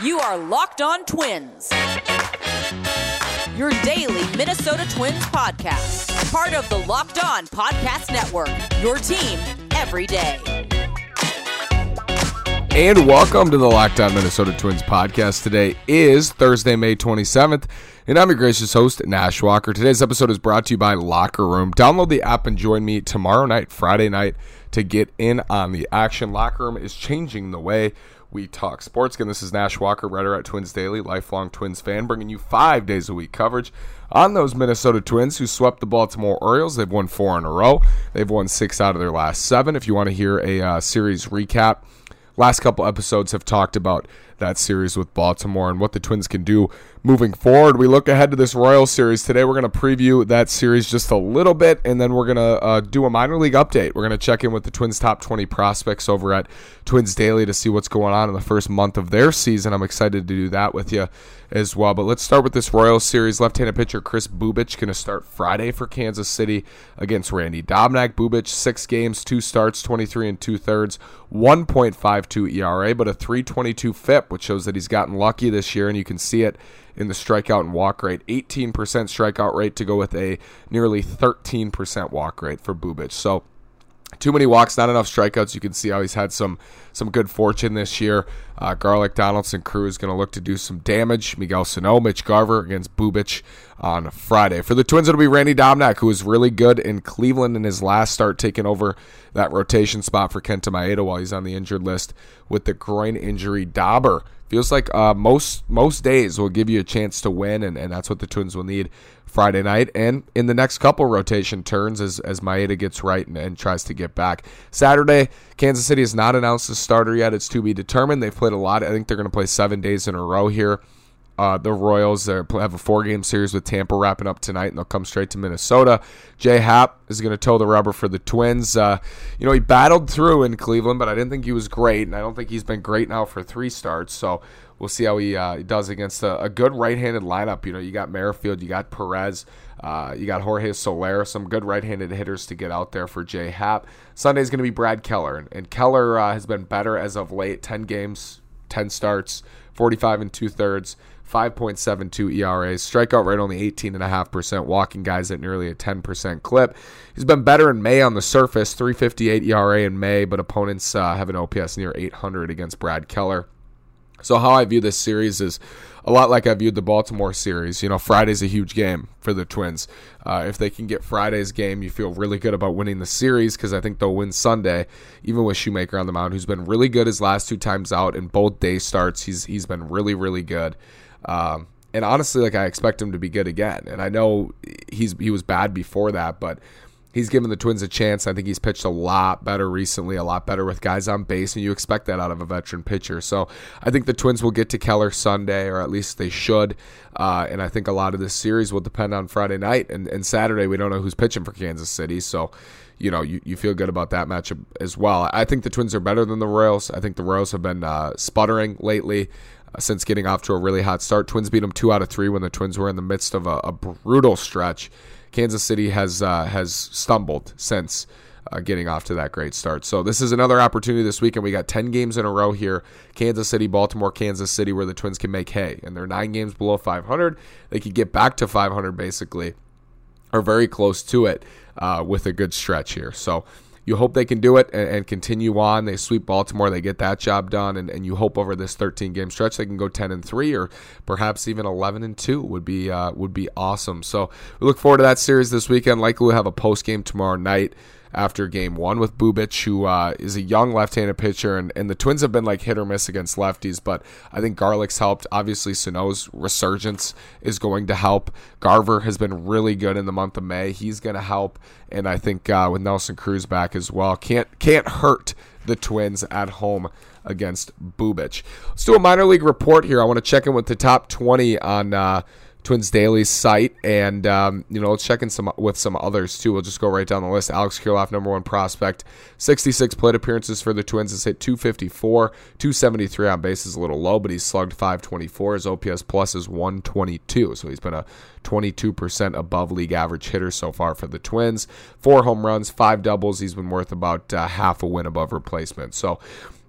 You are Locked On Twins, your daily Minnesota Twins podcast. Part of the Locked On Podcast Network, your team every day. And welcome to the Locked On Minnesota Twins podcast. Today is Thursday, May 27th, and I'm your gracious host, Nash Walker. Today's episode is brought to you by Locker Room. Download the app and join me tomorrow night, Friday night, to get in on the action. Locker Room is changing the way we talk sports. Again, this is Nash Walker, writer at Twins Daily, lifelong Twins fan, bringing you 5 days a week coverage on those Minnesota Twins who swept the Baltimore Orioles. They've won 4 in a row. They've won 6 out of their last 7. If you want to hear a series recap, last couple episodes have talked about that series with Baltimore and what the Twins can do moving forward. We look ahead to this Royals series. Today we're going to preview that series just a little bit, and then we're going to do a minor league update. We're going to check in with the Twins' top 20 prospects over at Twins Daily to see what's going on in the first month of their season. I'm excited to do that with you as well. But let's start with this Royals series. Left-handed pitcher Kris Bubic going to start Friday for Kansas City against Randy Dobnak. Bubic, 6 games, 2 starts, 23 2/3, 1.52 ERA, but a 3.22 FIP, which shows that he's gotten lucky this year, and you can see it in the strikeout and walk rate. 18% strikeout rate to go with a nearly 13% walk rate for Bubic. So too many walks, not enough strikeouts. You can see how he's had some good fortune this year. Garlick, Donaldson, Cruz going to look to do some damage. Miguel Sano, Mitch Garver against Bubic on Friday. For the Twins, it'll be Randy Dobnak, who was really good in Cleveland in his last start, taking over that rotation spot for Kenta Maeda while he's on the injured list with the groin injury. Dauber feels like most days will give you a chance to win, and that's what the Twins will need Friday night and in the next couple rotation turns as Maeda gets right and tries to get back. Saturday, Kansas City has not announced a starter yet. It's to be determined. They've played a lot. I think they're going to play 7 days in a row here. The Royals have a 4-game series with Tampa wrapping up tonight, and they'll come straight to Minnesota. Jay Happ is going to toe the rubber for the Twins. He battled through in Cleveland, but I didn't think he was great, and I don't think he's been great now for 3 starts. So we'll see how he does against a good right-handed lineup. You got Merrifield, you got Perez, you got Jorge Soler, some good right-handed hitters to get out there for Jay Happ. Sunday's going to be Brad Keller, and Keller has been better as of late. 10 games, 10 starts, 45 2/3. 5.72 ERAs, strikeout rate only 18.5%, walking guys at nearly a 10% clip. He's been better in May on the surface, 3.58 ERA in May, but opponents have an OPS near 800 against Brad Keller. So how I view this series is a lot like I viewed the Baltimore series. Friday's a huge game for the Twins. If they can get Friday's game, you feel really good about winning the series because I think they'll win Sunday, even with Shoemaker on the mound, who's been really good his last 2 times out in both day starts. He's been really, really good. And honestly, I expect him to be good again. And I know he was bad before that, but he's given the Twins a chance. I think he's pitched a lot better recently, a lot better with guys on base, and you expect that out of a veteran pitcher. So I think the Twins will get to Keller Sunday, or at least they should. And I think a lot of this series will depend on Friday night. And Saturday, we don't know who's pitching for Kansas City. So, you feel good about that matchup as well. I think the Twins are better than the Royals. I think the Royals have been sputtering lately. Since getting off to a really hot start. Twins beat them 2 out of 3 when the Twins were in the midst of a brutal stretch. Kansas City has stumbled since getting off to that great start. So this is another opportunity this weekend. We got 10 games in a row here. Kansas City, Baltimore, Kansas City, where the Twins can make hay. And they're 9 games below 500. They could get back to 500 basically, or very close to it with a good stretch here. So you hope they can do it and continue on. They sweep Baltimore, they get that job done, and you hope over this 13-game stretch they can go 10-3 or perhaps even 11-2 would be awesome. So we look forward to that series this weekend. Likely we'll have a post-game tomorrow night after Game 1 with Bubic, who is a young left-handed pitcher, and the Twins have been hit or miss against lefties, but I think Garlick's helped. Obviously, Sano's resurgence is going to help. Garver has been really good in the month of May. He's going to help, and I think with Nelson Cruz back as well, can't hurt the Twins at home against Bubic. Let's do a minor league report here. I want to check in with the top 20 on Twins Daily's site, and let's check in with some others too. We'll just go right down the list. Alex Kirilloff, number 1 prospect, 66 plate appearances for the Twins, has hit 254, 273 on base is a little low, but he's slugged 524. His OPS plus is 122, so he's been a 22% above league average hitter so far for the Twins. 4 home runs, 5 doubles. He's been worth about half a win above replacement. So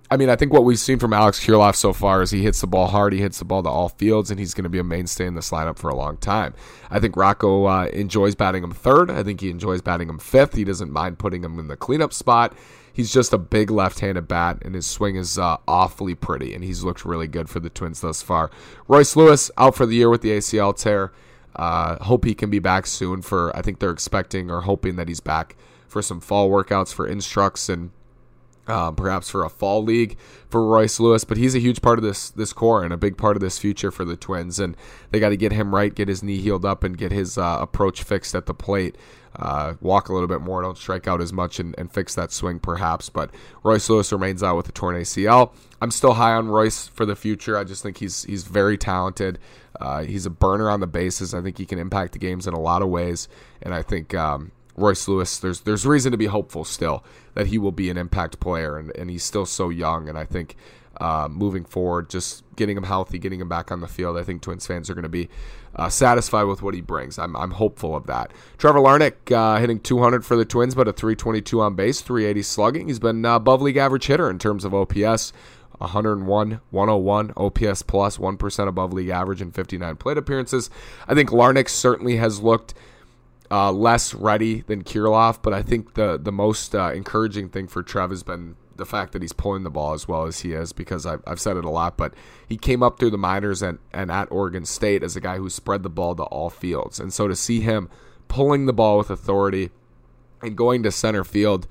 I mean, I think what we've seen from Alex Kirilloff so far is he hits the ball hard, he hits the ball to all fields, and he's going to be a mainstay in this lineup for a long time. I think Rocco enjoys batting him third. I think he enjoys batting him fifth. He doesn't mind putting him in the cleanup spot. He's just a big left-handed bat, and his swing is awfully pretty, and he's looked really good for the Twins thus far. Royce Lewis out for the year with the ACL tear. Hope he can be back soon I think they're expecting or hoping that he's back for some fall workouts for instructs and perhaps for a fall league for Royce Lewis, but he's a huge part of this core and a big part of this future for the Twins, and they got to get him right, get his knee healed up, and get his approach fixed at the plate. Walk a little bit more, don't strike out as much, and fix that swing perhaps, but Royce Lewis remains out with a torn ACL. I'm still high on Royce for the future. I just think he's very talented. He's a burner on the bases. I think he can impact the games in a lot of ways, and I think Royce Lewis, there's reason to be hopeful still that he will be an impact player, and he's still so young, and I think moving forward, just getting him healthy, getting him back on the field, I think Twins fans are going to be satisfied with what he brings. I'm hopeful of that. Trevor Larnach hitting 200 for the Twins, but a 322 on base, 380 slugging. He's been above league average hitter in terms of OPS. 101, 101, OPS plus, 1% above league average in 59 plate appearances. I think Larnach certainly has looked less ready than Kirilloff, but I think the most encouraging thing for Trev has been the fact that he's pulling the ball as well as he is, because I've said it a lot, but he came up through the minors and at Oregon State as a guy who spread the ball to all fields. And so to see him pulling the ball with authority and going to center field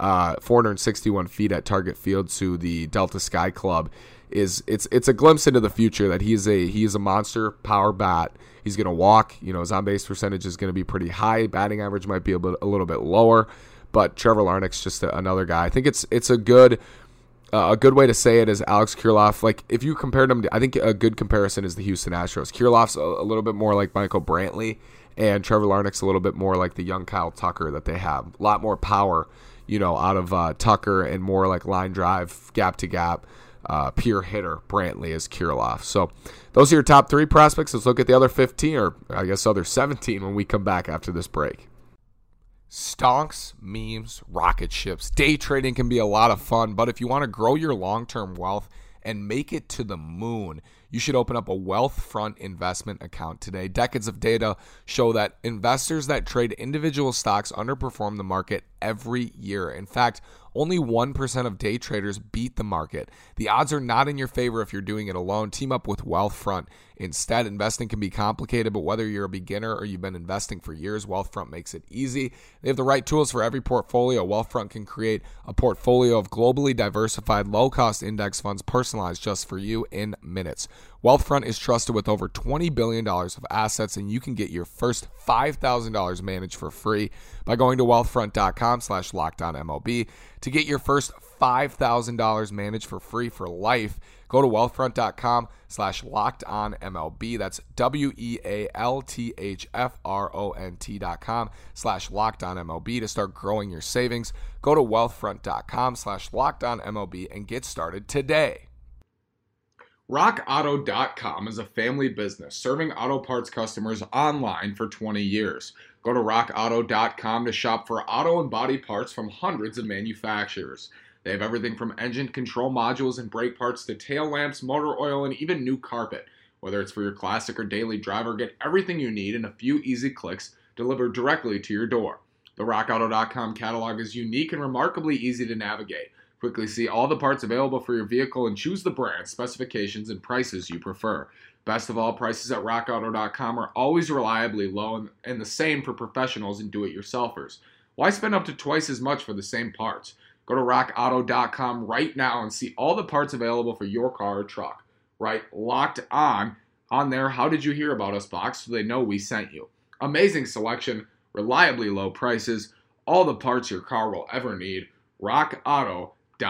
461 feet at Target Field to the Delta Sky Club it's a glimpse into the future that he is a monster power bat. He's going to walk. His on-base percentage is going to be pretty high. Batting average might be a little bit lower, but Trevor Larnach's just another guy. I think it's a good way to say it is Alex Kirilloff. Like, if you compared him to, I think a good comparison is the Houston Astros. Kirilloff's a little bit more like Michael Brantley, and Trevor Larnach's a little bit more like the young Kyle Tucker that they have. A lot more power, out of Tucker, and more like line drive, gap to gap. Pure hitter Brantley is Kirilloff. So those are your top 3 prospects. Let's look at the other 15, or I guess other 17 when we come back after this break. Stonks, memes, rocket ships. Day trading can be a lot of fun, but if you want to grow your long-term wealth and make it to the moon, you should open up a Wealthfront investment account today. Decades of data show that investors that trade individual stocks underperform the market every year. In fact, only 1% of day traders beat the market. The odds are not in your favor if you're doing it alone. Team up with Wealthfront. Instead, investing can be complicated, but whether you're a beginner or you've been investing for years, Wealthfront makes it easy. They have the right tools for every portfolio. Wealthfront can create a portfolio of globally diversified, low-cost index funds personalized just for you in minutes. Wealthfront is trusted with over $20 billion of assets, and you can get your first $5,000 managed for free by going to wealthfront.com/LockedOnMLB. To get your first $5,000 managed for free for life, go to wealthfront.com/LockedOnMLB. That's wealthfront.com/LockedOnMLB to start growing your savings. Go to wealthfront.com/LockedOnMLB and get started today. RockAuto.com is a family business serving auto parts customers online for 20 years. Go to RockAuto.com to shop for auto and body parts from hundreds of manufacturers. They have everything from engine control modules and brake parts to tail lamps, motor oil, and even new carpet. Whether it's for your classic or daily driver, get everything you need in a few easy clicks delivered directly to your door. The RockAuto.com catalog is unique and remarkably easy to navigate. Quickly see all the parts available for your vehicle and choose the brand, specifications, and prices you prefer. Best of all, prices at RockAuto.com are always reliably low and the same for professionals and do-it-yourselfers. Why spend up to twice as much for the same parts? Go to RockAuto.com right now and see all the parts available for your car or truck. Right, Locked On there, how did you hear about us box so they know we sent you. Amazing selection, reliably low prices, all the parts your car will ever need. RockAuto.com.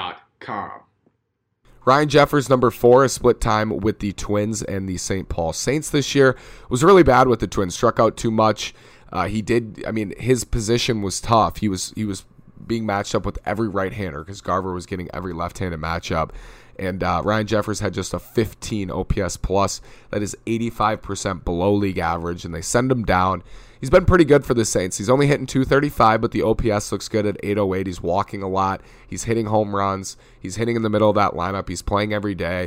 Ryan Jeffers, number 4, has split time with the Twins and the St. Paul Saints this year. Was really bad with the Twins, struck out too much. His position was tough. He was being matched up with every right-hander because Garver was getting every left-handed matchup. And Ryan Jeffers had just a 15 OPS plus. That is 85% below league average, and they send him down. he's been pretty good for the Saints. He's only hitting .235, but the OPS looks good at .808. He's walking a lot. He's hitting home runs. He's hitting in the middle of that lineup. He's playing every day.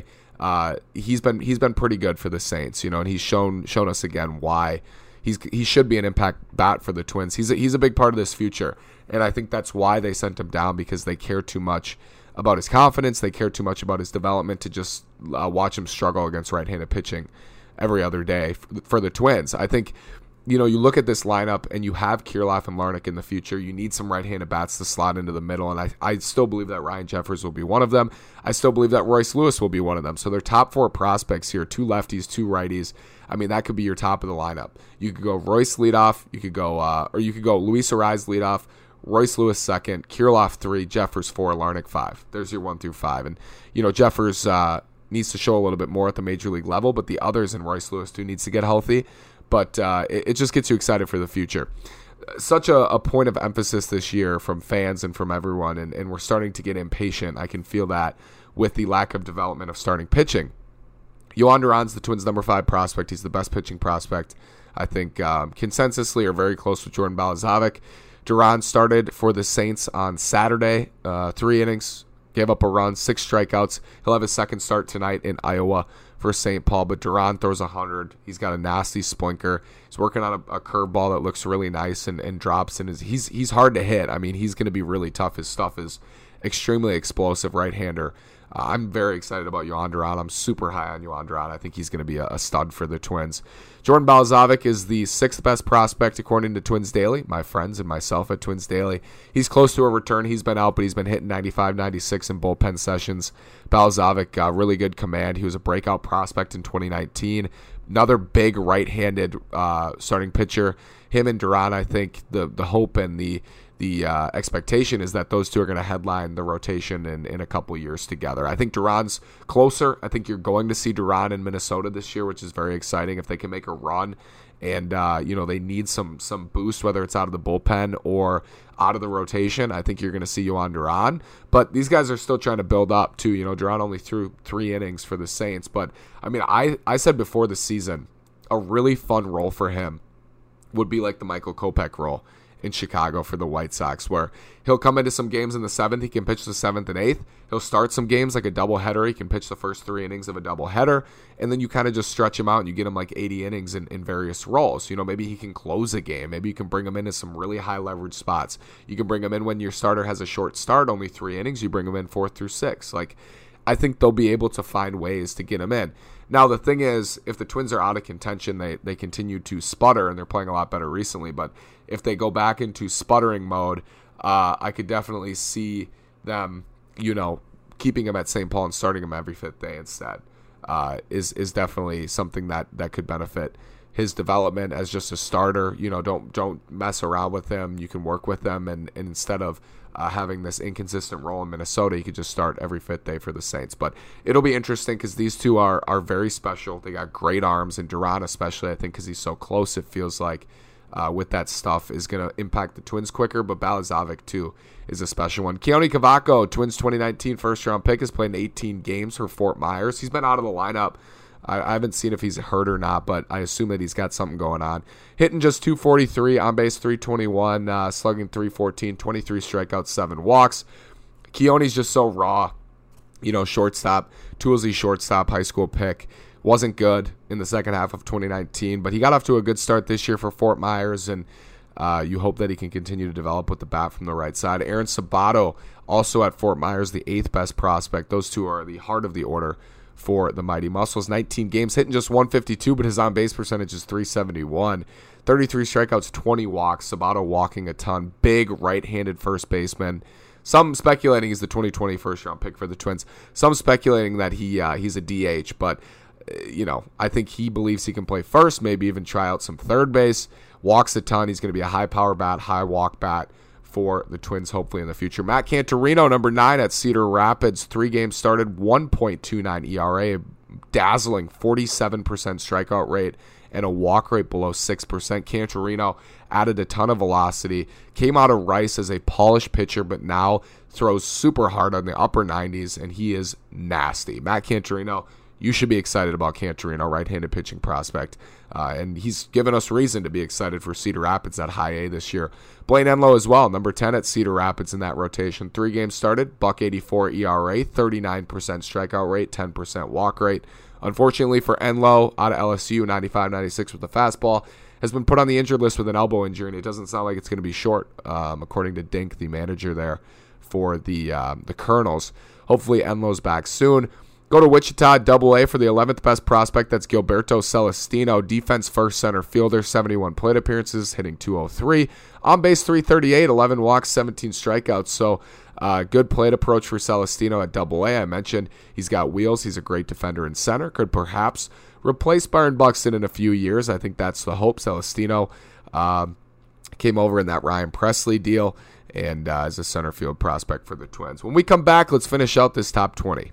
He's been pretty good for the Saints, and he's shown us again why he should be an impact bat for the Twins. He's a big part of this future, and I think that's why they sent him down, because they care too much about his confidence. They care too much about his development to just watch him struggle against right-handed pitching every other day for the Twins. I think, you look at this lineup and you have Kirilloff and Larnach in the future. You need some right-handed bats to slot into the middle, and I still believe that Ryan Jeffers will be one of them. I still believe that Royce Lewis will be one of them. So their top 4 prospects here, 2 lefties, 2 righties. I mean, that could be your top of the lineup. You could go Royce leadoff, you could go Luis Arraez leadoff, Royce Lewis second, Kirilloff 3, Jeffers 4, Larnach 5. There's your 1 through 5. And, Jeffers needs to show a little bit more at the major league level, but the others, and Royce Lewis too, needs to get healthy. But it just gets you excited for the future. Such a point of emphasis this year from fans and from everyone, and we're starting to get impatient. I can feel that with the lack of development of starting pitching. Yohan Duran's the Twins' number 5 prospect. He's the best pitching prospect, I think, consensusly, or very close with Jordan Balazovic. Duran started for the Saints on Saturday, 3 innings, gave up a run, 6 strikeouts. He'll have his second start tonight in Iowa for St. Paul, but Duran throws 100. He's got a nasty splinker. He's working on a curveball that looks really nice and drops, and he's hard to hit. I mean, he's going to be really tough. His stuff is extremely explosive right-hander. I'm very excited about Yohan Duran. I'm super high on Yohan Duran. I think he's going to be a stud for the Twins. Jordan Balazovic is the 6th best prospect according to Twins Daily, my friends and myself at Twins Daily. He's close to a return. He's been out, but he's been hitting 95, 96 in bullpen sessions. Balazovic, really good command. He was a breakout prospect in 2019. Another big right-handed starting pitcher. Him and Duran, I think the hope and the expectation is that those two are going to headline the rotation in a couple years together. I think Duran's closer. I think you're going to see Duran in Minnesota this year, which is very exciting if they can make a run. And, they need some boost, whether it's out of the bullpen or out of the rotation. I think you're going to see Yohan Duran. But these guys are still trying to build up, too. Duran only threw 3 innings for the Saints. But, I mean, I said before the season, a really fun role for him would be like the Michael Kopech role in Chicago for the White Sox, where he'll come into some games in the 7th. He can pitch the 7th and 8th. He'll start some games like a doubleheader. He can pitch the first 3 innings of a doubleheader, and then you kind of just stretch him out and you get him like 80 innings in various roles. Maybe he can close a game. Maybe you can bring him into some really high leverage spots. You can bring him in when your starter has a short start, only 3 innings. You bring him in 4th through 6th. I think they'll be able to find ways to get him in. Now, the thing is, if the Twins are out of contention, they continue to sputter, and they're playing a lot better recently. But if they go back into sputtering mode, I could definitely see them, keeping him at St. Paul and starting him every 5th day instead. Is definitely something that could benefit his development as just a starter. Don't mess around with him. You can work with them, and instead of having this inconsistent role in Minnesota, you could just start every 5th day for the Saints. But it'll be interesting because these two are very special. They got great arms, and Duran especially, I think, because he's so close, it feels like with that stuff is going to impact the Twins quicker. But Balazovic, too, is a special one. Keoni Cavaco, Twins 2019 first-round pick, has played in 18 games for Fort Myers. He's been out of the lineup. I haven't seen if he's hurt or not, but I assume that he's got something going on. Hitting just .243, on base .321, slugging .314, 23 strikeouts, 7 walks. Keoni's just so raw. Shortstop, Toolsy shortstop, high school pick. Wasn't good in the second half of 2019, but he got off to a good start this year for Fort Myers, and you hope that he can continue to develop with the bat from the right side. Aaron Sabato, also at Fort Myers, the 8th best prospect. Those two are the heart of the order for the Mighty Muscles. 19 games, hitting just .152, but his on-base percentage is .371. 33 strikeouts, 20 walks. Sabato walking a ton. Big right-handed first baseman. Some speculating he's the 2020 first-round pick for the Twins. Some speculating that he's a DH, but I think he believes he can play first, maybe even try out some third base. Walks a ton. He's going to be a high-power bat, high-walk bat for the Twins, hopefully in the future. Matt Cantorino, number 9 at Cedar Rapids, 3 games started, 1.29 ERA, dazzling 47% strikeout rate, and a walk rate below 6%. Cantorino added a ton of velocity, came out of Rice as a polished pitcher, but now throws super hard on the upper 90s, and he is nasty. Matt Cantorino, you should be excited about Cantorino, right-handed pitching prospect. And he's given us reason to be excited for Cedar Rapids at high A this year. Blaine Enlow as well, number 10 at Cedar Rapids in that rotation. 3 games started, .184 ERA, 39% strikeout rate, 10% walk rate. Unfortunately for Enlow, out of LSU, 95-96 with the fastball, has been put on the injured list with an elbow injury, and it doesn't sound like it's going to be short, according to Dink, the manager there for the Colonels. Hopefully Enlow's back soon. Go to Wichita, AA for the 11th best prospect. That's Gilberto Celestino, defense first center fielder, 71 plate appearances, hitting .203. On base .338, 11 walks, 17 strikeouts. So good plate approach for Celestino at AA. I mentioned he's got wheels. He's a great defender in center. Could perhaps replace Byron Buxton in a few years. I think that's the hope. Celestino came over in that Ryan Presley deal and is a center field prospect for the Twins. When we come back, let's finish out this top 20.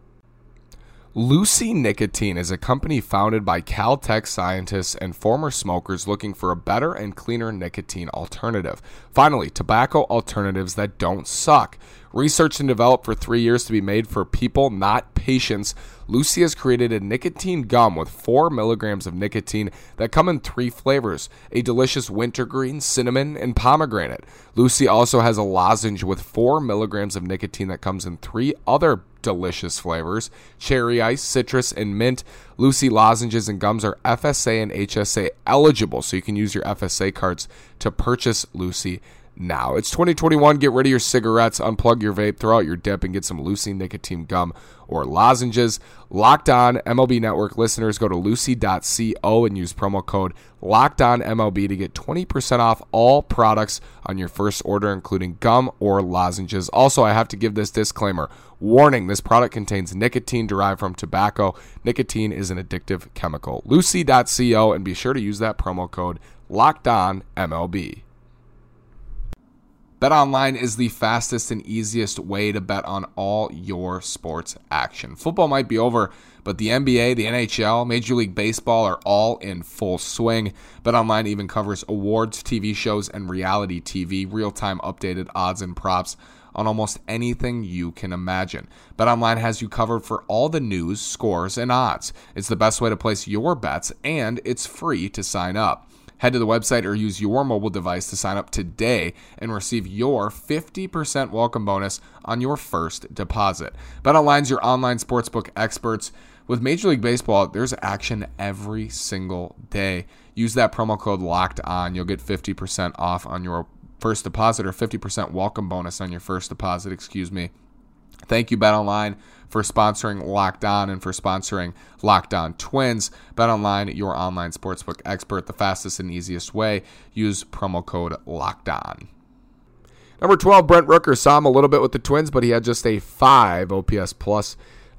Lucy Nicotine is a company founded by Caltech scientists and former smokers looking for a better and cleaner nicotine alternative. Finally, tobacco alternatives that don't suck. Researched and developed for 3 years to be made for people, not patients, Lucy has created a nicotine gum with 4 milligrams of nicotine that come in 3 flavors, a delicious wintergreen, cinnamon, and pomegranate. Lucy also has a lozenge with 4 milligrams of nicotine that comes in 3 other delicious flavors, cherry ice, citrus, and mint. Lucy lozenges and gums are FSA and HSA eligible, so you can use your FSA cards to purchase Lucy now. It's 2021. Get rid of your cigarettes, unplug your vape, throw out your dip, and get some Lucy nicotine gum or lozenges. Locked On MLB Network listeners, go to lucy.co and use promo code LOCKEDONMLB to get 20% off all products on your first order, including gum or lozenges. Also, I have to give this disclaimer. Warning, this product contains nicotine derived from tobacco. Nicotine is an addictive chemical. Lucy.co, and be sure to use that promo code LOCKEDONMLB. BetOnline is the fastest and easiest way to bet on all your sports action. Football might be over, but the NBA, the NHL, Major League Baseball are all in full swing. BetOnline even covers awards, TV shows, and reality TV, real-time updated odds and props on almost anything you can imagine. BetOnline has you covered for all the news, scores, and odds. It's the best way to place your bets, and it's free to sign up. Head to the website or use your mobile device to sign up today and receive your 50% welcome bonus on your first deposit. BetOnline's your online sportsbook experts. With Major League Baseball, there's action every single day. Use that promo code LOCKEDON. You'll get 50% off on your first deposit, or 50% welcome bonus on your first deposit, Thank you, BetOnline, for sponsoring Locked On and for sponsoring Locked On Twins. BetOnline, your online sportsbook expert, the fastest and easiest way. Use promo code Locked On. Number 12, Brent Rooker, saw him a little bit with the Twins, but he had just a 5 OPS plus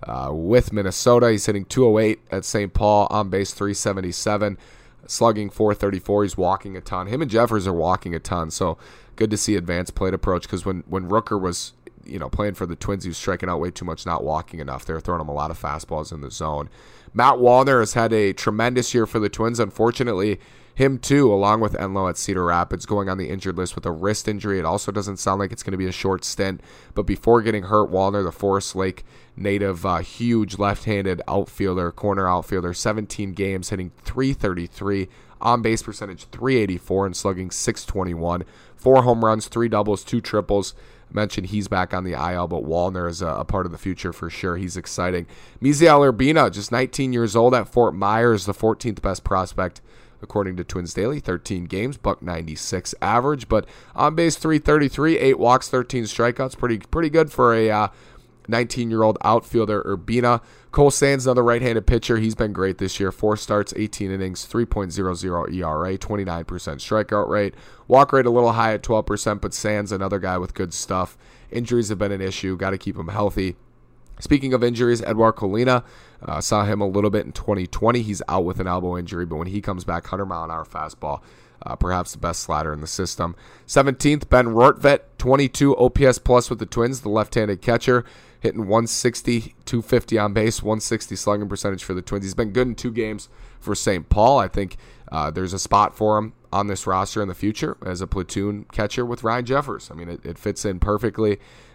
with Minnesota. He's hitting .208 at St. Paul, on base .377, slugging .434. He's walking a ton. Him and Jeffers are walking a ton, so good to see advanced plate approach, because when Rooker was playing for the Twins, he was striking out way too much, not walking enough. They were throwing him a lot of fastballs in the zone. Matt Wallner has had a tremendous year for the Twins. Unfortunately, him too, along with Enlow at Cedar Rapids, going on the injured list with a wrist injury. It also doesn't sound like it's going to be a short stint. But before getting hurt, Wallner, the Forest Lake native, huge left-handed outfielder, corner outfielder, 17 games, hitting .333, on-base percentage .384, and slugging .621. 4 home runs, 3 doubles, 2 triples. Mentioned he's back on the IL, but Wallner is a part of the future for sure. He's exciting. Misael Urbina, just 19 years old at Fort Myers, the 14th best prospect according to Twins Daily. 13 games, .96 average, but on base .333, 8 walks, 13 strikeouts. Pretty good for a 19-year-old outfielder. Urbina. Cole Sands, another right-handed pitcher. He's been great this year. 4 starts, 18 innings, 3.00 ERA, 29% strikeout rate. Walk rate a little high at 12%, but Sands, another guy with good stuff. Injuries have been an issue. Got to keep him healthy. Speaking of injuries, Edouard Colina, saw him a little bit in 2020. He's out with an elbow injury, but when he comes back, 100-mile-an-hour fastball. Perhaps the best slider in the system. 17th, Ben Rortvedt, 22 OPS plus with the Twins, the left-handed catcher, hitting 160, 250 on base, 160 slugging percentage for the Twins. He's been good in 2 games for St. Paul. I think there's a spot for him on this roster in the future as a platoon catcher with Ryan Jeffers. I mean, it fits in perfectly.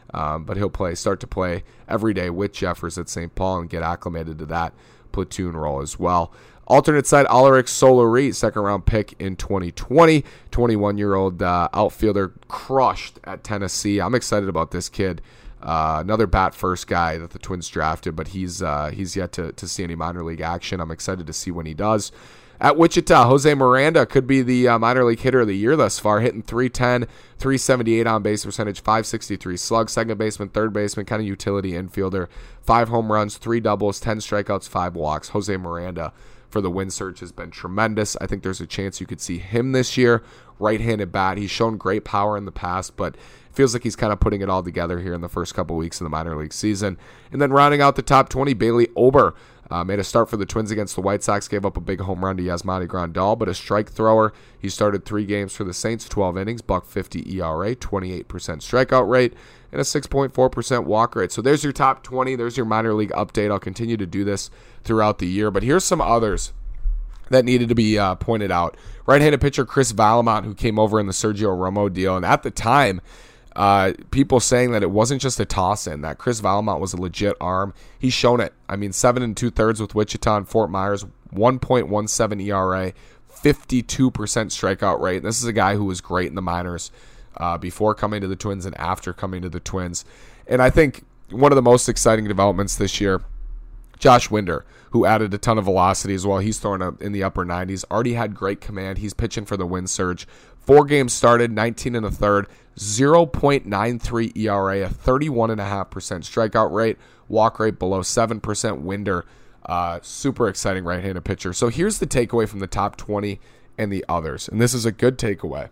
but he'll start to play every day with Jeffers at St. Paul and get acclimated to that platoon role as well. Alternate side, Alaric Solari, second-round pick in 2020. 21-year-old outfielder, crushed at Tennessee. I'm excited about this kid. Another bat-first guy that the Twins drafted, but he's yet to see any minor league action. I'm excited to see when he does. At Wichita, Jose Miranda could be the minor league hitter of the year thus far, hitting .310, .378 on-base percentage, .563 slug, second baseman, third baseman, kind of utility infielder, 5 home runs, 3 doubles, 10 strikeouts, 5 walks. Jose Miranda for the win search has been tremendous. I think there's a chance you could see him this year. Right-handed bat. He's shown great power in the past, but it feels like he's kind of putting it all together here in the first couple weeks of the minor league season. And then rounding out the top 20, Bailey Ober. Made a start for the Twins against the White Sox, gave up a big home run to Yasmani Grandal, but a strike thrower. He started 3 games for the Saints, 12 innings, .50 ERA, 28% strikeout rate, and a 6.4% walk rate. So there's your top 20. There's your minor league update. I'll continue to do this throughout the year, but here's some others that needed to be pointed out. Right-handed pitcher Chris Valamont, who came over in the Sergio Romo deal, and at the time, people saying that it wasn't just a toss-in, that Chris Valamont was a legit arm. He's shown it. I mean, 7 2/3 with Wichita and Fort Myers, 1.17 ERA, 52% strikeout rate. And this is a guy who was great in the minors before coming to the Twins and after coming to the Twins. And I think one of the most exciting developments this year, Josh Winder, who added a ton of velocity as well. He's throwing up in the upper 90s. Already had great command. He's pitching for the win surge. 4 games started, 19 1/3, 0.93 ERA, a 31.5% strikeout rate, walk rate below 7%. Winder, super exciting right-handed pitcher. So here's the takeaway from the top 20 and the others. And this is a good takeaway.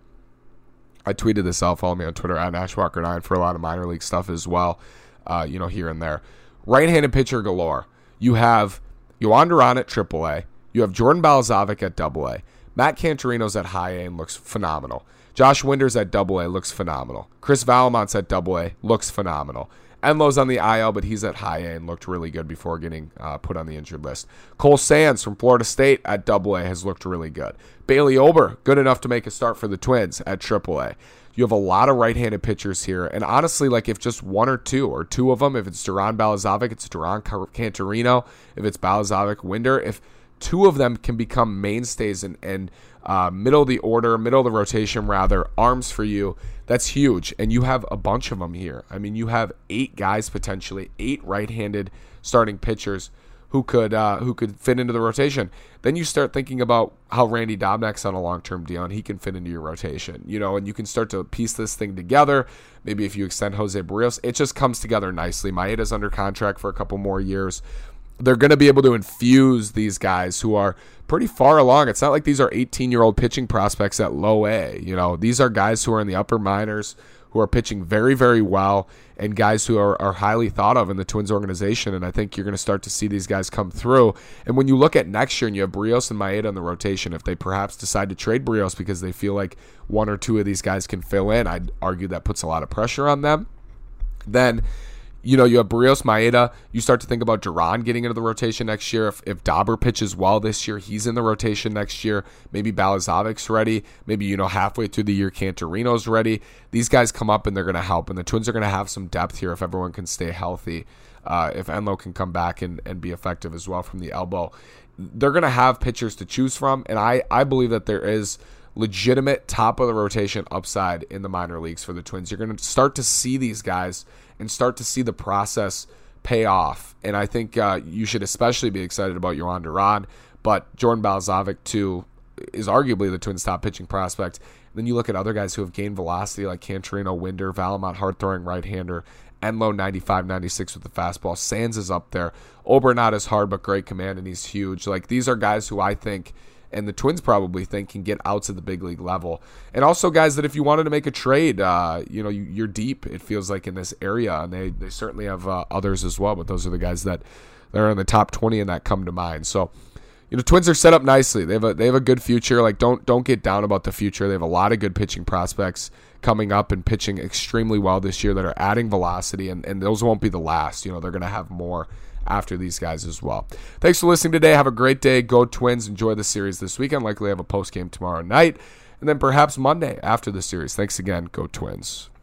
I tweeted this out. Follow me on Twitter at NashWalker9 for a lot of minor league stuff as well, here and there. Right-handed pitcher galore. You have Yohan Duran at AAA. You have Jordan Balazovic at AA. Matt Cantorino's at high A and looks phenomenal. Josh Winder's at AA, looks phenomenal. Chris Valamont's at AA, looks phenomenal. Enlo's on the IL, but he's at high A and looked really good before getting put on the injured list. Cole Sands from Florida State at AA has looked really good. Bailey Ober, good enough to make a start for the Twins at AAA. You have a lot of right-handed pitchers here, and honestly, like if just one or two of them, if it's Duran Balazovic, it's Duran Cantorino, if it's Balazovic Winder, if 2 of them can become mainstays and middle of the rotation, arms for you, that's huge. And you have a bunch of them here. I mean, you have 8 guys potentially, 8 right-handed starting pitchers who could fit into the rotation. Then you start thinking about how Randy Dobnak's on a long-term deal and he can fit into your rotation, and you can start to piece this thing together. Maybe if you extend Jose Barrios, it just comes together nicely. Maeda's under contract for a couple more years. They're going to be able to infuse these guys who are pretty far along. It's not like these are 18-year-old pitching prospects at low A. These are guys who are in the upper minors, who are pitching very, very well, and guys who are highly thought of in the Twins organization. And I think you're going to start to see these guys come through. And when you look at next year and you have Barrios and Maeda in the rotation, if they perhaps decide to trade Barrios because they feel like 1 or 2 of these guys can fill in, I'd argue that puts a lot of pressure on them. Then you have Barrios, Maeda. You start to think about Duran getting into the rotation next year. If Dauber pitches well this year, he's in the rotation next year. Maybe Balazovic's ready. Maybe, halfway through the year, Cantorino's ready. These guys come up and they're going to help. And the Twins are going to have some depth here if everyone can stay healthy. If Enlo can come back and be effective as well from the elbow. They're going to have pitchers to choose from. And I believe that there is legitimate top of the rotation upside in the minor leagues for the Twins. You're going to start to see these guys and start to see the process pay off. And I think you should especially be excited about Yohan Duran, but Jordan Balazovic too is arguably the Twins' top pitching prospect. And then you look at other guys who have gained velocity like Cantorino, Winder, Valamont, hard-throwing right-hander, Enlo 95-96 with the fastball. Sands is up there. Ober not as hard, but great command, and he's huge. Like, these are guys who I think, and the Twins probably think, can get outs at the big league level. And also guys that if you wanted to make a trade, you're deep, it feels like, in this area. And they certainly have others as well, but those are the guys that are in the top 20 and that come to mind. So, Twins are set up nicely. They have a good future. Like, don't get down about the future. They have a lot of good pitching prospects coming up and pitching extremely well this year that are adding velocity, and those won't be the last. They're going to have more after these guys as well. Thanks for listening today. Have a great day. Go Twins. Enjoy the series this weekend. Likely have a post game tomorrow night, and then perhaps Monday after the series. Thanks again. Go Twins.